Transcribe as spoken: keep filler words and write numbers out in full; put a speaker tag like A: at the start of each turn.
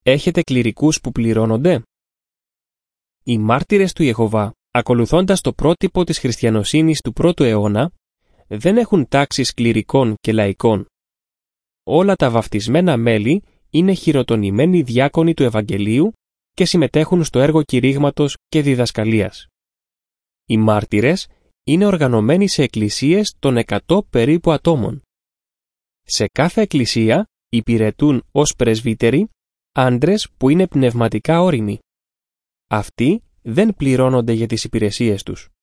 A: Έχετε κληρικούς που πληρώνονται? Οι μάρτυρες του Ιεχωβά, ακολουθώντας το πρότυπο της χριστιανοσύνης του πρώτου αιώνα, δεν έχουν τάξεις κληρικών και λαϊκών. Όλα τα βαφτισμένα μέλη είναι χειροτονημένοι διάκονοι του Ευαγγελίου και συμμετέχουν στο έργο κηρύγματος και διδασκαλίας. Οι μάρτυρες είναι οργανωμένοι σε εκκλησίες των εκατό περίπου ατόμων. Σε κάθε εκκλησία υπηρετούν ως πρεσβύτεροι άντρες που είναι πνευματικά όριμοι. Αυτοί δεν πληρώνονται για τις υπηρεσίες τους.